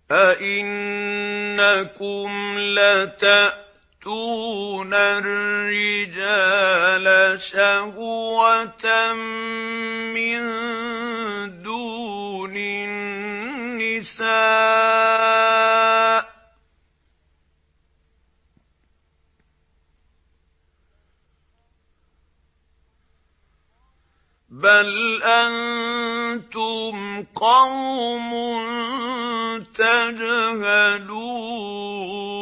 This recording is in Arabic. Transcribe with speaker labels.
Speaker 1: أَئِنَّكُمْ لَتَأْتُونَ الرِّجَالَ شَهْوَةً مِّن دُونِ النِّسَاءِ ۚ بَلْ أَنتُمْ قَوْمٌ تَجْهَلُونَ